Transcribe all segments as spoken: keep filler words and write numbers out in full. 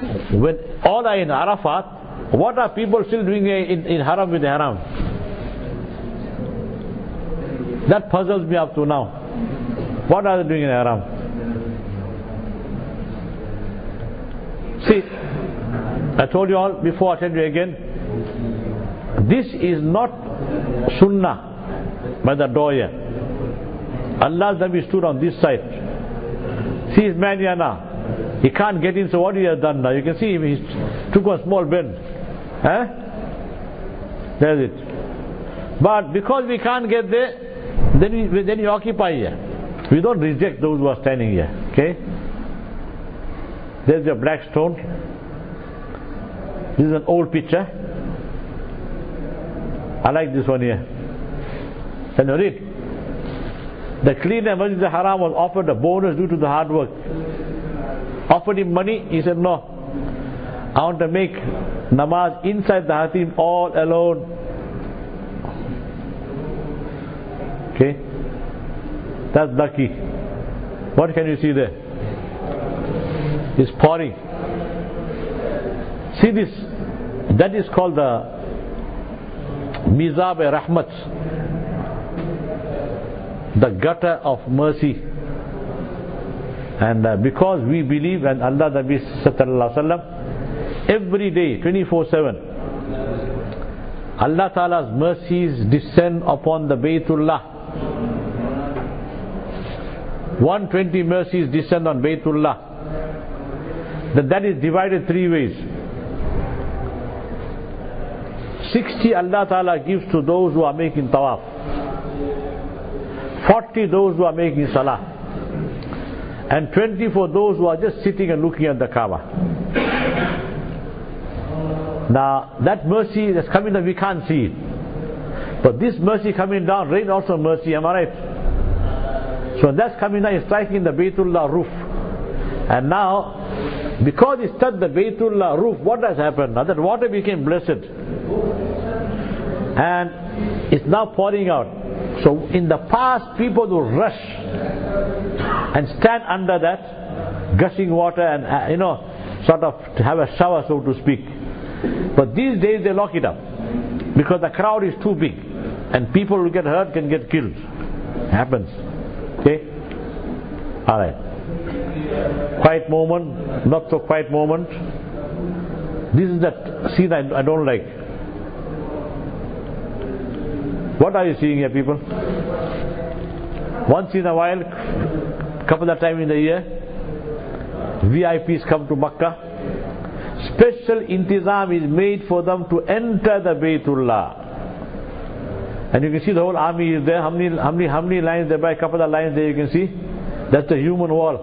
when all are in Arafat, what are people still doing in, in Haram with the Haram? That puzzles me up to now. What are they doing in Haram? See, I told you all before, I tell you again, this is not Sunnah by the door here. Allah's Nabi stood on this side. See his man here now. He can't get in, so what he has done now? You can see him, he took a small bend. Huh? There's it. But because we can't get there, then we, then we occupy here. We don't reject those who are standing here. Okay? There's a black stone. This is an old picture. I like this one here. Can you read? The cleaner Masjid al-Haram was offered a bonus due to the hard work. Offered him money, he said no. I want to make namaz inside the Hatim all alone. Okay? That's lucky. What can you see there? It's pouring. See this? That is called the Mizab-e-Rahmat, the gutter of mercy. And uh, because we believe, and Allah Nabi Sallallahu Alaihi Wasallam, every day, twenty-four seven, Allah Ta'ala's mercies descend upon the Baytullah. one hundred twenty mercies descend on Baytullah. That, that is divided three ways. sixty Allah Ta'ala gives to those who are making tawaf. forty those who are making salah. And twenty for those who are just sitting and looking at the Kaaba. Now, that mercy that's coming down, we can't see it. But this mercy coming down, rain also mercy, am I right? So that's coming down, it's striking the Baytullah roof. And now, because it's touched the Baytullah roof, what has happened? Now that water became blessed. And it's now pouring out. So in the past, people would rush and stand under that gushing water and, uh, you know, sort of to have a shower, so to speak. But these days they lock it up because the crowd is too big and people will get hurt, can get killed. Happens. Okay? Alright. Quiet moment, not so quiet moment. This is that scene I, I don't like. What are you seeing here, people? Once in a while, couple of times in the year, V I Ps come to Makkah. Special intizam is made for them to enter the Baytullah. And you can see the whole army is there. How many, how many, how many lines there? By a couple of lines there you can see. That's the human wall.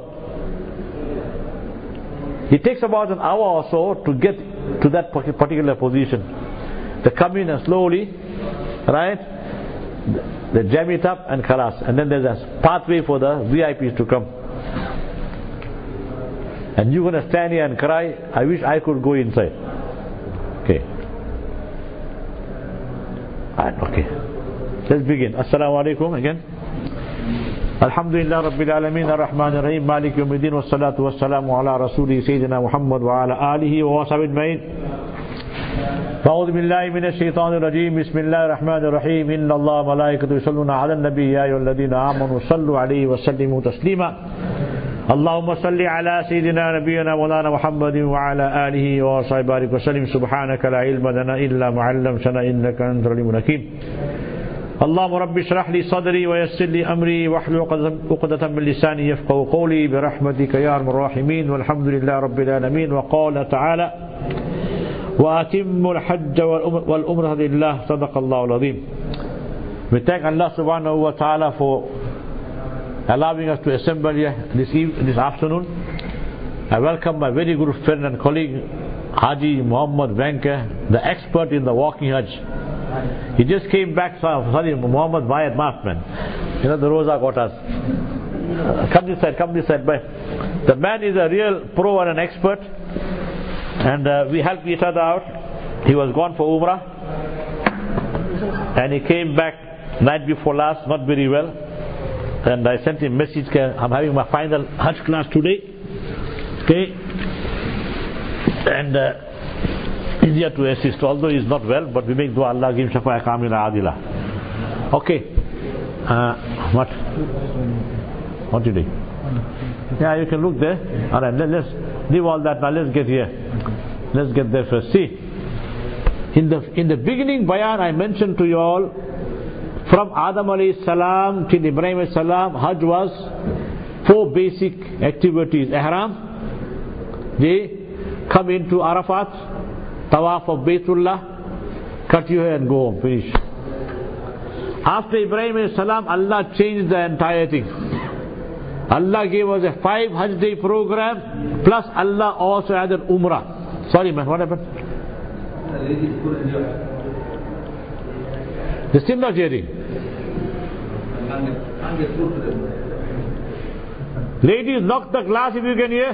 It takes about an hour or so to get to that particular position. They come in and slowly, right? They jam it up and khalas. And then there's a pathway for the V I Ps to come. And you're going to stand here and cry, I wish I could go inside. Okay. Alright, okay. Let's begin. Assalamu alaikum again. Alhamdulillah Rabbil Alameen Ar-Rahman Ar-Rahim Malik Yawmiddin wa salatu wa salamu ala Rasuli Sayyidina Muhammad wa ala alihi wa washabid ma'in. Fa'udhu billahi minash shaitanir rajim. Bismillahir Rahmanir Rahim. Inna Allah malaikatu yusalluna ala an-nabi ya ayyuhalladhina amanu sallu alayhi wa sallimu taslima. اللهم صل على سيدنا نبينا مولانا محمد وعلى آله وصحبه بارك وسلم سبحانك لا علم لنا إلا ما علمتنا إنك أنت العليم الحكيم اللهم رب اشرح لي صدري ويسر لي أمري واحلل عقدة من لساني يفقهوا قولي برحمتك يا أرحم الراحمين والحمد لله رب العالمين وقال تعالى وأتم الحج والعمرة لله صدق الله العظيم. We thank Allah subhanahu wa ta'ala for allowing us to assemble here this, evening, this afternoon. I welcome my very good friend and colleague Haji Muhammad Venka, the expert in the walking Hajj. He just came back, sorry, Muhammad Bayat Maafman, you know the Rosa Gotas. Come this side, come this side. But the man is a real pro and an expert, and uh, we help each other out. He was gone for Umrah, and he came back night before last, not very well. And I sent him a message, I'm having my final Hajj class today. Okay. and uh, easier to assist, although he's not well, but we make dua Allah give shafa'a kamila adila. Okay. Uh, what? What you doing? Yeah, you can look there. Alright, let, let's leave all that now. Let's get here. Let's get there first. See, in the in the beginning bayan, I mentioned to you all, from Adam alayhi salam till Ibrahim alayhi salam, Hajj was four basic activities. Ihram, they come into Arafat, Tawaf of Baytullah, cut your hair and go home, finish. After Ibrahim alayhi salam, Allah changed the entire thing. Allah gave us a five Hajj day program, plus Allah also added Umrah. Sorry man, what happened? They're still not hearing. Ladies, knock the glass if you can hear.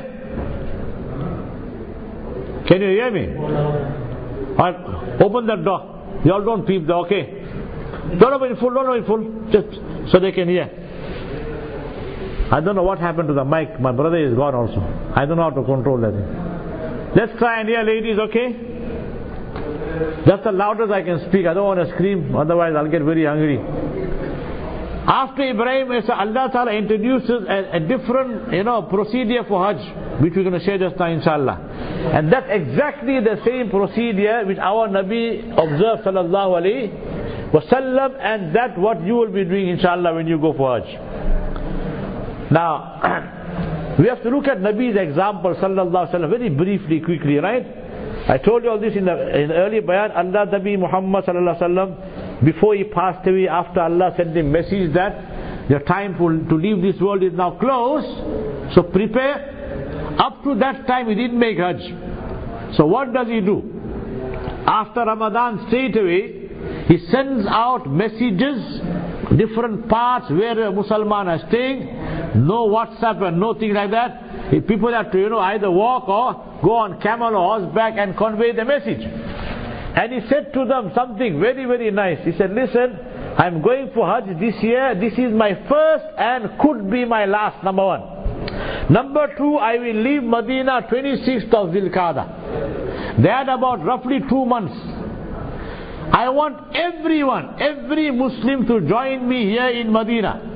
Can you hear me? Alright, open that door. You all don't peep there, okay? Don't open it full, don't open it full. Just so they can hear. I don't know what happened to the mic. My brother is gone also. I don't know how to control that. Let's try and hear, ladies, okay? That's the loudest I can speak. I don't want to scream, otherwise I'll get very hungry. After Ibrahim, Allah Ta'ala introduces a, a different, you know, procedure for Hajj, which we're going to share just now, inshallah. And that's exactly the same procedure which our Nabi observed, sallallahu alayhi wasallam, and that's what you will be doing, inshallah, when you go for Hajj. Now, we have to look at Nabi's example, sallallahu alaihi wasallam, very briefly, quickly, right? I told you all this in the, in the early bayan. Allah Nabi Muhammad sallallahu alaihi wasallam, before he passed away, after Allah sent him message that your time for, to leave this world is now close, so prepare. Up to that time, he didn't make Hajj. So what does he do? After Ramadan, straight away, he sends out messages, different parts where a Musliman are staying. No WhatsApp and nothing like that. If people have to, you know, either walk or go on camel or horseback and convey the message. And he said to them something very, very nice. He said, listen, I'm going for Hajj this year. This is my first and could be my last, number one. Number two, I will leave Medina twenty-sixth of Dhul Qa'dah. They had about roughly two months. I want everyone, every Muslim to join me here in Medina.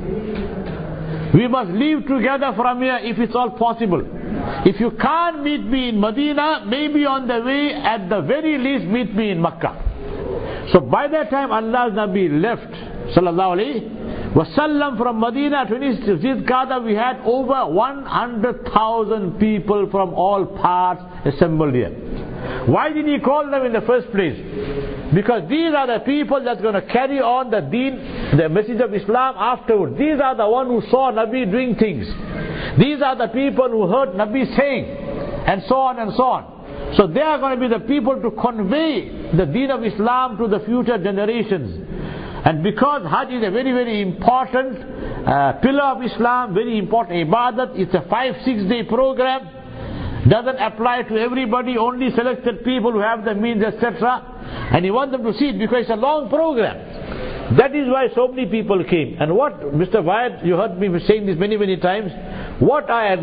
We must live together from here if it's all possible. If you can't meet me in Medina, maybe on the way, at the very least, meet me in Makkah. So by that time, Allah's Nabi left, sallallahu alayhi wasallam, from Medina, twenty-sixth Dhul Qa'dah, we had over one hundred thousand people from all parts assembled here. Why did he call them in the first place? Because these are the people that's going to carry on the deen, the message of Islam afterwards. These are the ones who saw Nabi doing things. These are the people who heard Nabi saying, and so on and so on. So they are going to be the people to convey the deen of Islam to the future generations. And because Hajj is a very, very important uh, pillar of Islam, very important ibadat, it's a five, six day program. Doesn't apply to everybody, only selected people who have the means, et cetera. And you want them to see it because it's a long program. That is why so many people came. And what, Mister Wyatt, you heard me saying this many, many times, what I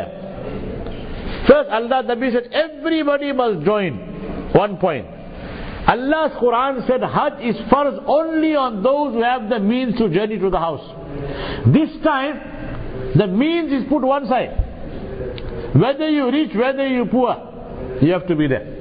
admire. First, Allah Nabi said, everybody must join. One point. Allah's Quran said, Hajj is farz only on those who have the means to journey to the house. This time, the means is put one side. Whether you rich, whether you poor, you have to be there.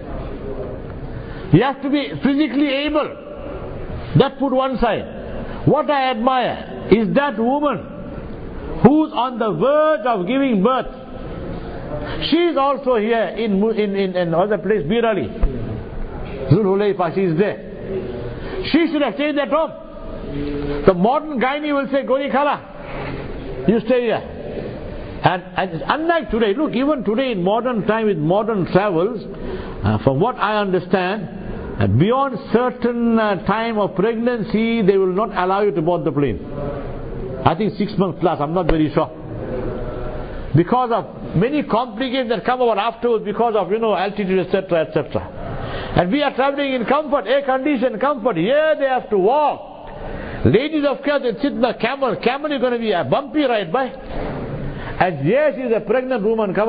You have to be physically able. That put one side. What I admire is that woman who's on the verge of giving birth. She is also here in in in, in other place, Birali. Zul Hulayfa, she is there. She should have stayed at home. The modern gynae will say, Gori Khala, you stay here. And, and unlike today, look, even today in modern time with modern travels, uh, from what I understand, uh, beyond certain uh, time of pregnancy, they will not allow you to board the plane. I think six months plus, I'm not very sure. Because of many complications that come about afterwards because of, you know, altitude, et cetera, et cetera. And we are traveling in comfort, air conditioned comfort. Here they have to walk. Ladies of course, they sit in a camel. Camel is going to be a bumpy ride, by. And yes, she's a pregnant woman, come on.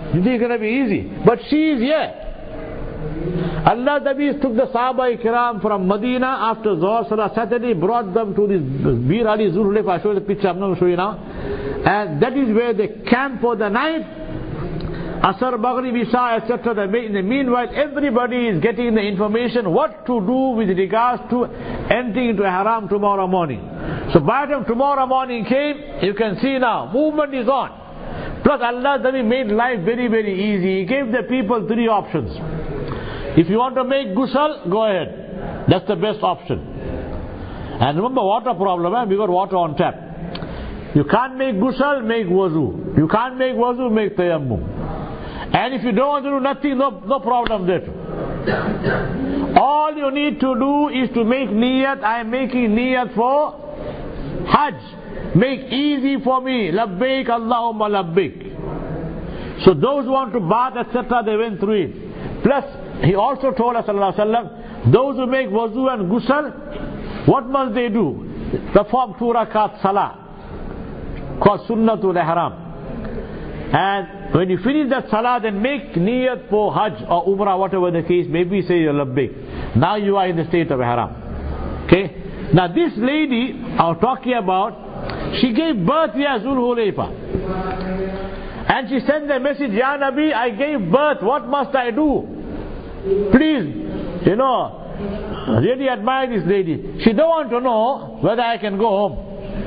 You think it's going to be easy? But she is here. Allah Nabi took the Sahaba Ikram from Medina after Zohar Salah Saturday, brought them to this Bir Ali Zul Hulayfa. I'll show you the picture, I'm not going to show you now. And that is where they camp for the night. Asar, Maghrib, Isha, et cetera. In the meanwhile, everybody is getting the information what to do with regards to entering into Haram tomorrow morning. So by the time tomorrow morning came, you can see now, movement is on. Plus Allah Nabi made life very, very easy. He gave the people three options. If you want to make ghusl, go ahead. That's the best option. And remember, water problem, eh? We got water on tap. You can't make ghusl, make wuzu. You can't make wuzu, make tayammum. And if you don't want to do nothing, no, no problem there too. All you need to do is to make niyat. I am making niyat for Hajj. Make easy for me. Labbaik Allahumma labbaik. So those who want to bath, et cetera, they went through it. Plus, he also told us, sallallahu alaihi wasallam, those who make wuzu and ghusl, what must they do? Perform two rakat salah, called sunnatul ihram. And when you finish that salah, then make niyat for Hajj or Umrah, whatever the case, maybe say you're labbaik. Now you are in the state of ihram. Okay? Now this lady I was talking about, she gave birth here at Zul Hulayfa. And she sent the message, Ya Nabi, I gave birth, what must I do? Please, you know, really admire this lady. She don't want to know whether I can go home.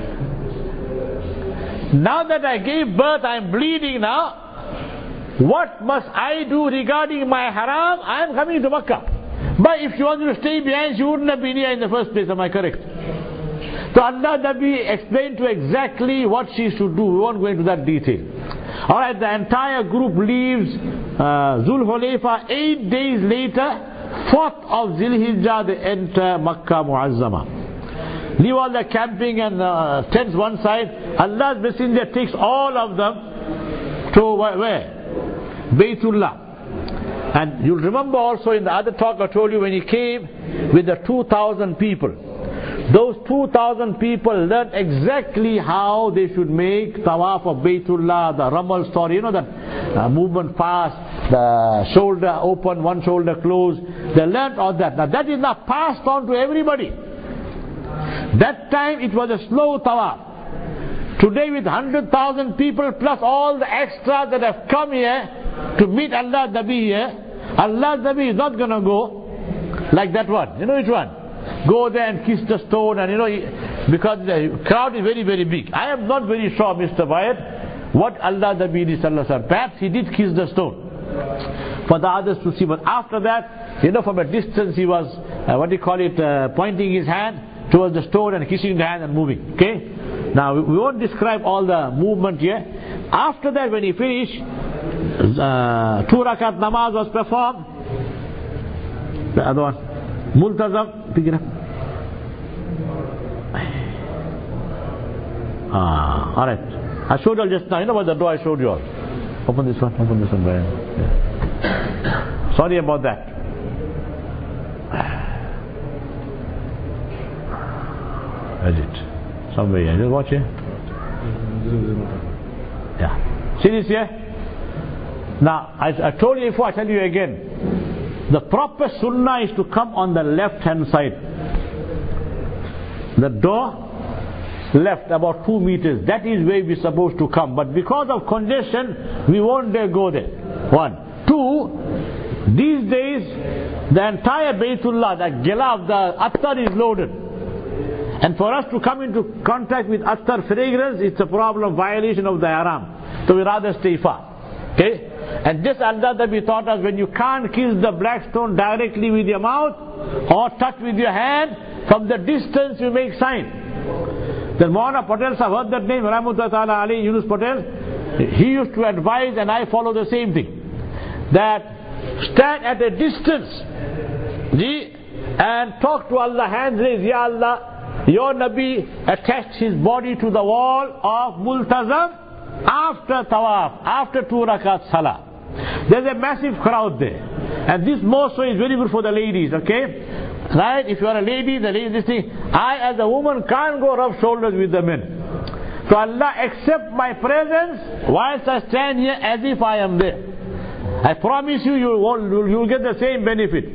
Now that I gave birth, I am bleeding now. What must I do regarding my haram? I am coming to Makkah. But if she wanted to stay behind, she wouldn't have been here in the first place. Am I correct? So Allah Nabi explained to exactly what she should do. We won't go into that detail. Alright, the entire group leaves uh, Zul Hulayfa. Eight days later, fourth of Zil Hijjah, they enter Makkah Muazzama. Leave all the camping and uh, tents one side. Allah's Messenger takes all of them to where? Baytullah. And you'll remember also in the other talk I told you when he came with the two thousand people. Those two thousand people learned exactly how they should make tawaf of Baytullah, the Ramal story, you know that uh, movement fast, the shoulder open, one shoulder closed. They learned all that. Now that is not passed on to everybody. That time it was a slow tawaf. Today with one hundred thousand people plus all the extras that have come here to meet Allah Nabi here, Allah Nabi is not going to go like that one. You know which one? Go there and kiss the stone, and you know, because the crowd is very, very big. I am not very sure, Mister Wyatt, what Allah Nabi did. Perhaps he did kiss the stone for the others to see. But after that, you know, from a distance he was, uh, what do you call it, uh, pointing his hand towards the stone and kissing the hand and moving. Okay? Now, we won't describe all the movement here. After that, when he finished, uh, two rakat namaz was performed. The other one. Multazam, pick it up. Ah, alright. I showed you all just now. You know about the door I showed you all. Open this one, open this one, Brian. Yeah. Sorry about that. Where is it? Somewhere here. Just watch here. Yeah. See this here? Now, I, I told you before, I tell you again. The proper sunnah is to come on the left hand side. The door left about two meters. That is where we're supposed to come. But because of congestion, we won't dare go there. One. Two, these days, the entire Baytullah, the gilaf, the attar is loaded. And for us to come into contact with attar fragrance, it's a problem, violation of the haram. So we rather stay far. Okay? And this Allah Nabi taught us, when you can't kiss the black stone directly with your mouth or touch with your hand, from the distance you make sign. Then Maulana Patel, I've heard that name, Rahmatullahi Ta'ala Ali, Yunus Patel. He used to advise, and I follow the same thing, that stand at a distance and talk to Allah, hands raised. Ya Allah, your Nabi attached his body to the wall of Multazam after tawaf, after two rakat salah. There's a massive crowd there, and this more so is very good for the ladies. Okay, right? If you are a lady, the lady this thing, I as a woman can't go rub shoulders with the men. So Allah accept my presence whilst I stand here as if I am there. I promise you, you will, you will get the same benefit.